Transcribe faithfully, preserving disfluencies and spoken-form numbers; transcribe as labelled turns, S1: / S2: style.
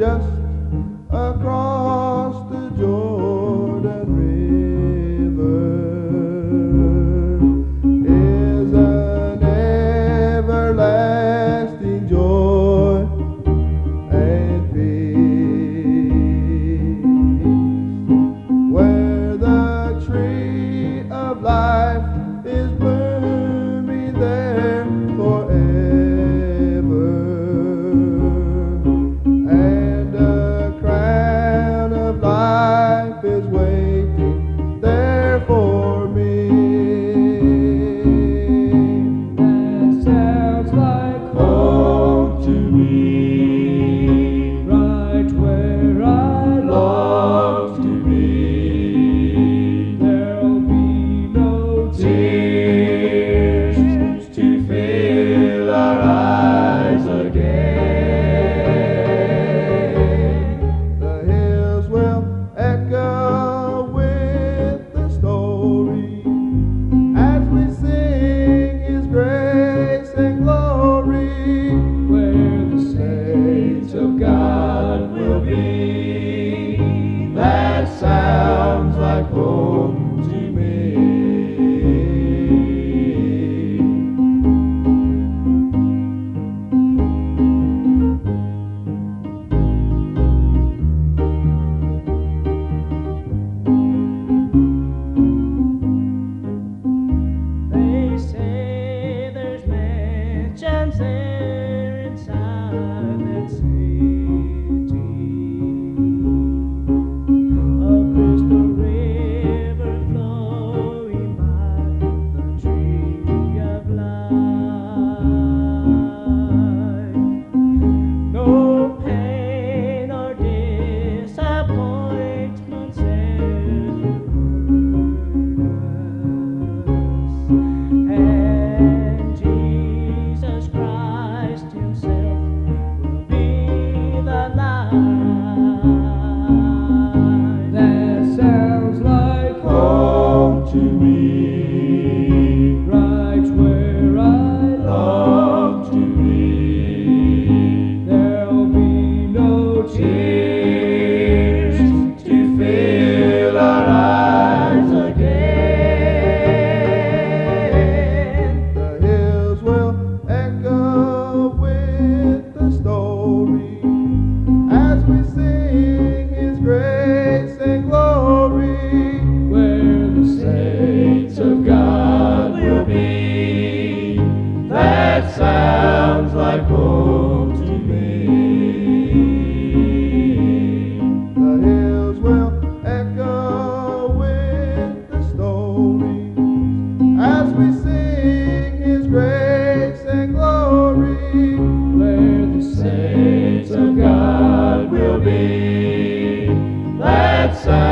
S1: just across the Jordan River is an everlasting joy and peace, where the tree of life is blooming there forever, and a crown of life is waiting there for me.
S2: That sounds like home to me, right where I long to be. There'll be no tears to fill our eyes again.
S1: The hills will echo with the story as we sing His grace and glory,
S2: Where the saints of God will be.
S1: that sounds like home to me.
S3: They say there's mansions there inside that city, a crystal river flowing by the tree of life. No pain or disappointment and Jesus Christ Himself will be the light.
S2: That sounds like home to me, right where I long to be. There'll be no tears to fill our eyes again.
S1: The hills will echo with the story as we sing His grace and glory,
S2: Where the saints of God will be. That sounds like home to me, right where I long to be. There'll be no tears to fill our eyes again.
S1: the hills will echo with the story as we sing His grace and glory,
S2: Where the saints of God will be. That sounds like home to me, right where I long to be. There'll be no tears to fill our eyes again. The hills will echo with the story as we sing His grace and glory, where the sounds like home to me. The hills will echo with the story as we sing His grace and glory, Where the saints of God will be. That sounds